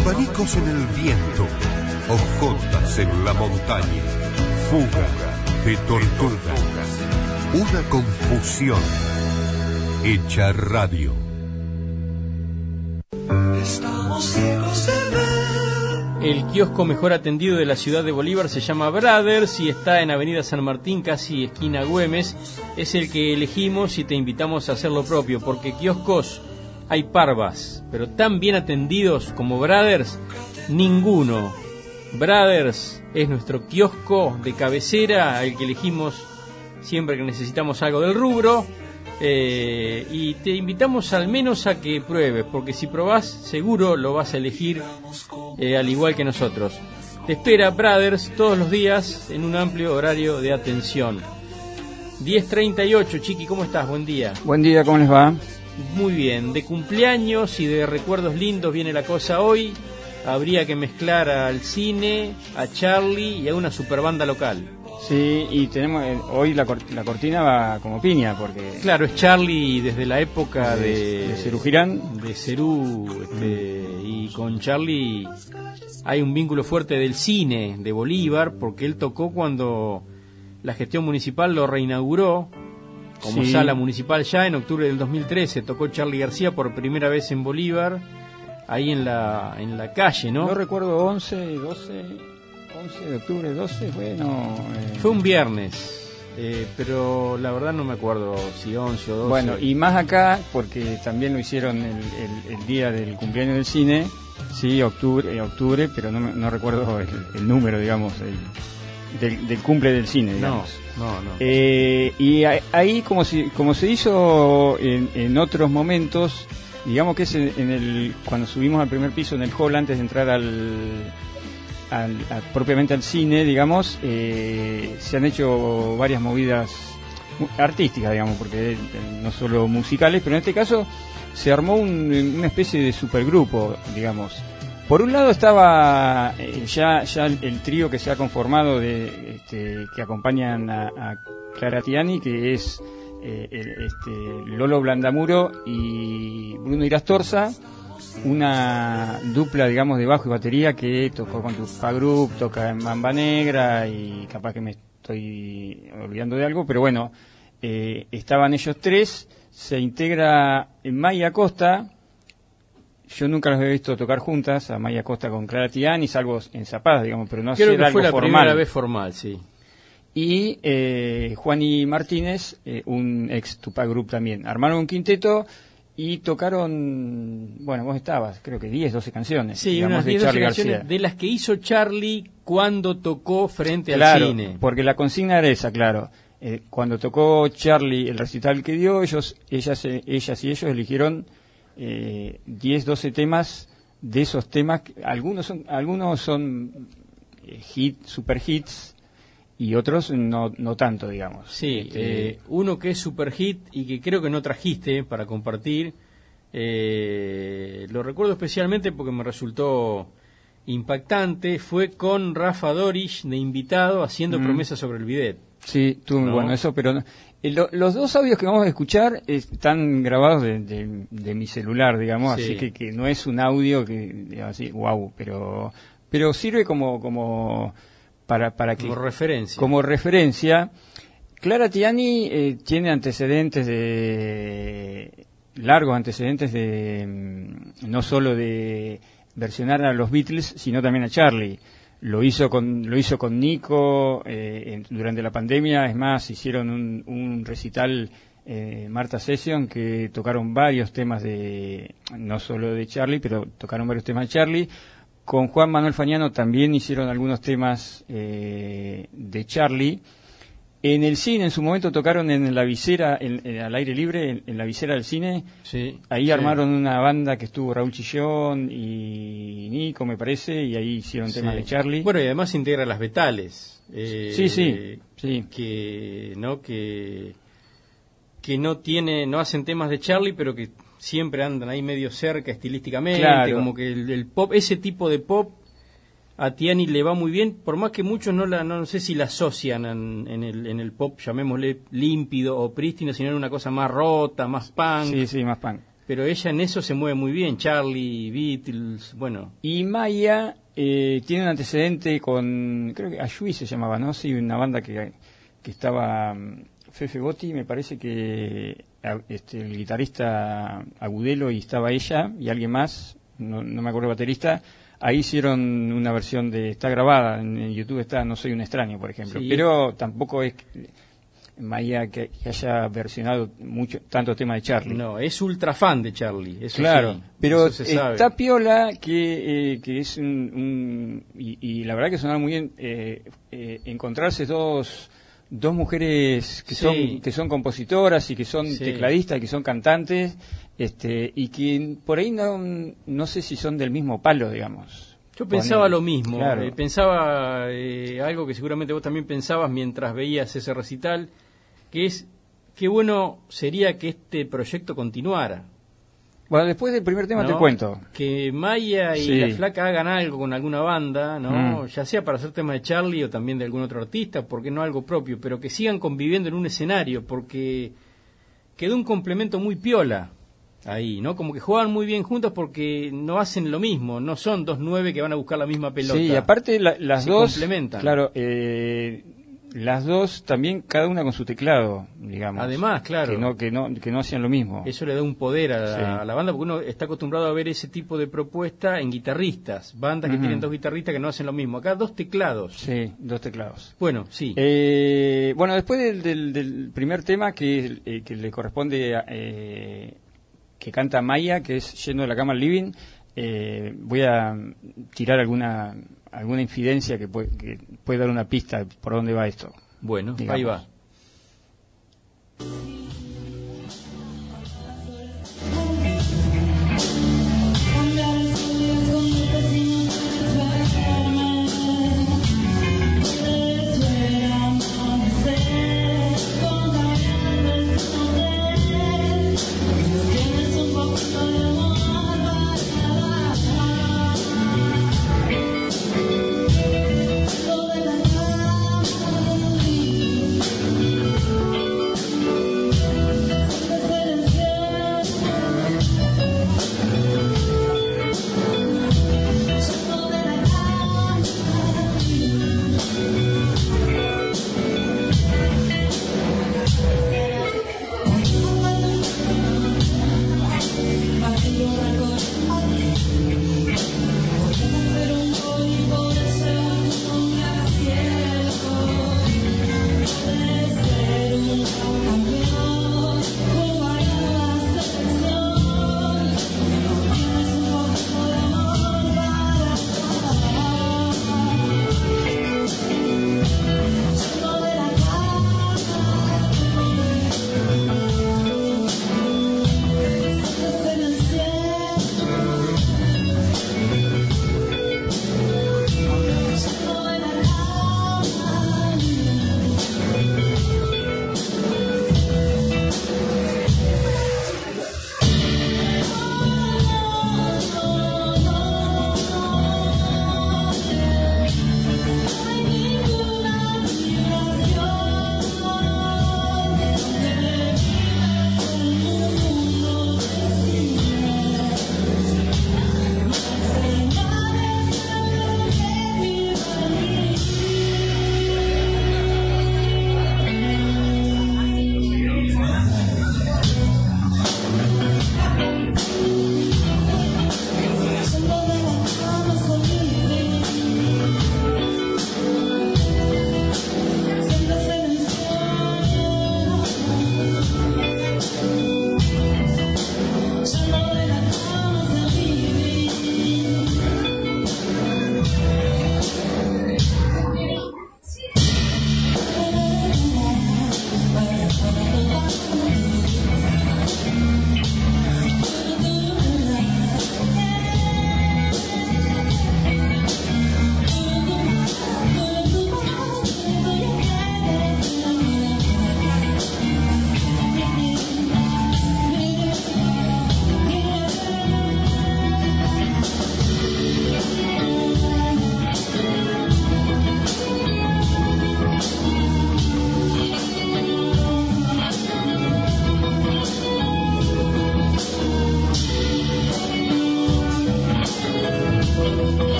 abanicos en el viento, hojotas en la montaña, fuga de tortugas, una confusión hecha radio. Estamos ciegos de ver. El kiosco mejor atendido de la ciudad de Bolívar se llama Brothers y está en Avenida San Martín, casi esquina Güemes. Es el que elegimos y te invitamos a hacer lo propio, porque kioscos hay parvas, pero tan bien atendidos como Brothers, ninguno. Brothers es nuestro kiosco de cabecera, el que elegimos siempre que necesitamos algo del rubro. Y te invitamos al menos a que pruebes, porque si probás seguro lo vas a elegir al igual que nosotros. Te espera Brothers todos los días en un amplio horario de atención. 10:38, Chiqui, ¿cómo estás? Buen día. Buen día, ¿cómo les va? Muy bien, de cumpleaños y de recuerdos lindos viene la cosa hoy. Habría que mezclar al cine, a Charlie y a una superbanda local. Sí, y tenemos hoy la cortina va como piña, porque... Claro, es Charlie desde la época de Cerú Girán. De Cerú, y con Charlie hay un vínculo fuerte del cine de Bolívar, porque él tocó cuando la gestión municipal lo reinauguró como sala municipal ya en octubre del 2013. Tocó Charlie García por primera vez en Bolívar, ahí en la calle, ¿no? No recuerdo, 11 de octubre, 12, bueno... Fue un viernes, pero la verdad no me acuerdo si 11 o 12. Bueno, y más acá, porque también lo hicieron el día del cumpleaños del cine, sí, octubre, pero no recuerdo el número, digamos, del cumple del cine, digamos. No. Y ahí, como se hizo en otros momentos, digamos que es cuando subimos al primer piso en el hall antes de entrar propiamente al cine, digamos, se han hecho varias movidas artísticas, digamos, porque no solo musicales, pero en este caso se armó una especie de supergrupo, digamos. Por un lado estaba ya el trío que se ha conformado que acompañan a Clara Tiani, que es Lolo Blandamuro y Bruno Irastorza, una dupla, digamos, de bajo y batería que tocó con Tupac Group, toca en Mamba Negra, y capaz que me estoy olvidando de algo, pero bueno, estaban ellos tres. Se integra Maya Costa. Yo nunca los había visto tocar juntas, a Maya Costa con Clara Tiani, salvo en Zapadas, digamos, pero no creo hacer que algo fue la formal. primera vez formal, sí. Y Juani Martínez, un ex Tupac Group también. Armaron un quinteto y tocaron, bueno, vos estabas, creo que 10, 12 canciones. Sí, digamos, unas de 10, 12 Charly canciones García. de las que hizo Charlie cuando tocó frente Claro, al cine. porque la consigna era esa, claro. Cuando tocó Charlie el recital que dio, ellas y ellos eligieron 10, 12 temas. De esos temas, algunos son super hits, y otros no tanto, digamos. Sí, uno que es super hit y que creo que no trajiste para compartir, lo recuerdo especialmente porque me resultó impactante, fue con Rafa Dorish de invitado haciendo promesas sobre el bidet. Sí, estuvo muy bueno eso, pero los dos audios que vamos a escuchar están grabados de mi celular, digamos, Sí. así que no es un audio que así, wow, pero sirve como para que como referencia. Clara Tiani tiene largos antecedentes de no solo de versionar a los Beatles, sino también a Charlie. Lo hizo con Nico durante la pandemia. Es más, hicieron un recital, Marta Session, que tocaron varios temas no solo de Charlie, pero tocaron varios temas de Charlie. Con Juan Manuel Fagnano también hicieron algunos temas de Charlie. En el cine, en su momento, tocaron en la visera, al aire libre, en la visera del cine. Sí, ahí armaron una banda que estuvo Raúl Chillón y Nico, me parece, y ahí hicieron temas de Charlie. Bueno, y además integra las Betales. Sí. Que no hacen temas de Charlie, pero que siempre andan ahí medio cerca estilísticamente. Claro. Como que el pop, ese tipo de pop, a Tiani le va muy bien, por más que muchos no sé si la asocian en el pop, llamémosle límpido o prístino, sino en una cosa más rota, más punk. Sí, más punk. pero ella en eso se mueve muy bien, Charlie, Beatles, bueno. Y Maya tiene un antecedente con, creo que Ayui se llamaba, ¿no? Sí, una banda que estaba Fefe Botti, me parece que el guitarrista Agudelo, y estaba ella y alguien más, no me acuerdo el baterista. Ahí hicieron una versión está grabada, en YouTube está No Soy un Extraño, por ejemplo, sí. Pero tampoco es Maya que haya versionado tanto tema de Charlie. No, es ultra fan de Charlie, eso claro, sí, pero eso se sabe. Está piola que es y la verdad que sonaba muy bien encontrarse dos mujeres que son compositoras y que son tecladistas y que son cantantes, y que por ahí no sé si son del mismo palo, digamos. Yo pensaba lo mismo, claro. Pensaba algo que seguramente vos también pensabas mientras veías ese recital, que es qué bueno sería que este proyecto continuara. Bueno, después del primer tema, ¿no? Te cuento. Que Maya y la Flaca hagan algo con alguna banda, ¿no? Ya sea para hacer temas de Charlie o también de algún otro artista, porque no algo propio, pero que sigan conviviendo en un escenario, porque quedó un complemento muy piola ahí, ¿no? Como que juegan muy bien juntos porque no hacen lo mismo, no son 2 9 que van a buscar la misma pelota. Sí, y aparte las dos complementan. Claro, las dos también, cada una con su teclado, digamos. Además, claro. Que no hacían lo mismo. Eso le da un poder a la banda, porque uno está acostumbrado a ver ese tipo de propuesta en guitarristas. Bandas que tienen 2 guitarristas que no hacen lo mismo. Acá 2 teclados. Sí, 2 teclados. Bueno, sí. Bueno, después del primer tema que le corresponde que canta Maya, que es Yendo de la cama al living, voy a tirar alguna infidencia que puede dar una pista por dónde va esto. Bueno, digamos. Ahí va.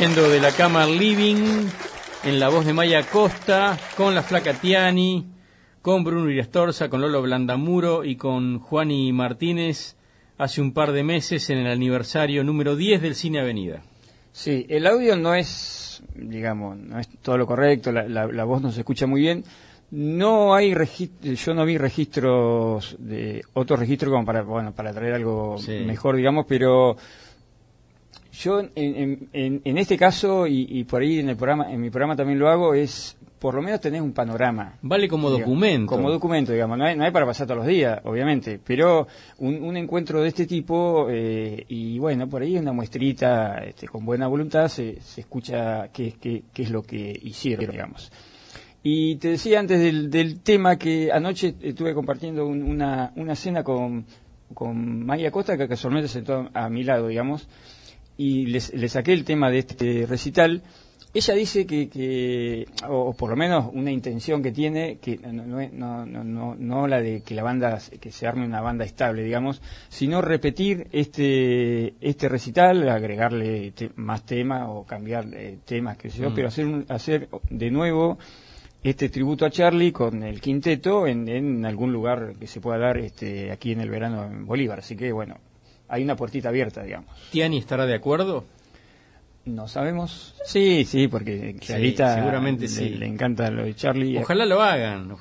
Yendo de la cama al living, en la voz de Maya Costa, con la Flaca Tiani, con Bruno Irastorza, con Lolo Blandamuro y con Juani Martínez, hace un par de meses en el aniversario número 10 del Cine Avenida. Sí, el audio no es, digamos, no es todo lo correcto, la voz no se escucha muy bien. No hay yo no vi registros de otro registro como para traer algo mejor, digamos, pero yo en este caso y por ahí en mi programa también lo hago, es por lo menos tenés un panorama. Vale como documento. Como documento, digamos, no hay para pasar todos los días, obviamente, pero un encuentro de este tipo y bueno, por ahí una muestrita con buena voluntad se escucha qué es lo que hicieron, digamos. Y te decía antes del tema que anoche estuve compartiendo una cena con Maya Costa, que casualmente se sentó a mi lado, digamos, y le saqué el tema de este recital. Ella dice o por lo menos una intención que tiene, que no la de que la banda, que se arme una banda estable, digamos, sino repetir este recital, agregarle más temas o cambiar temas, qué sé yo, pero hacer de nuevo este tributo a Charlie con el quinteto en algún lugar que se pueda dar aquí en el verano en Bolívar. Así que, bueno, hay una puertita abierta, digamos. ¿Tiani estará de acuerdo? No sabemos. Sí, porque Clarita seguramente le encanta lo de Charlie. Ojalá lo hagan.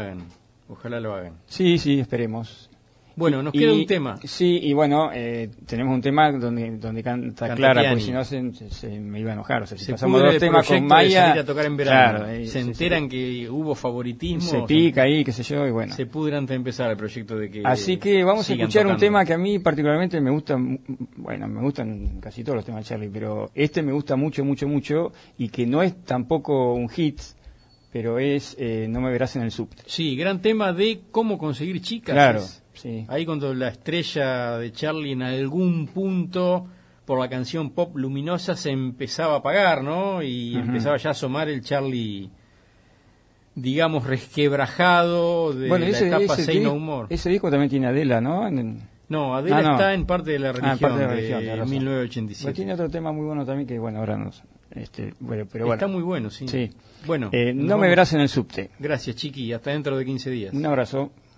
Sí, esperemos. Bueno, nos queda un tema. Sí, y bueno, tenemos un tema donde canta Clara, porque si no se me iba a enojar. O sea, si pasamos dos temas con Maya, salir a tocar en verano. Claro, se enteran que hubo favoritismo. Se pica ahí, qué sé yo, y bueno. Se pudre antes de empezar el proyecto de que así que vamos a escuchar tocando un tema que a mí particularmente me gusta, bueno, me gustan casi todos los temas de Charlie, pero este me gusta mucho, y que no es tampoco un hit, pero es No me verás en el subte. Sí, gran tema de cómo conseguir chicas. Claro. Sí. Ahí cuando la estrella de Charlie en algún punto por la canción pop luminosa se empezaba a apagar, ¿no? Y empezaba ya a asomar el Charlie, digamos, resquebrajado de la etapa Say No More. Ese disco también tiene Adela, ¿no? No, Adela está en Parte de la Religión, de 1987. Pero tiene otro tema muy bueno también que, bueno, ahora no sé. Pero bueno. Está muy bueno, sí. Sí. Bueno, no me verás en el subte. Gracias, Chiqui. Hasta dentro de 15 días. Un abrazo.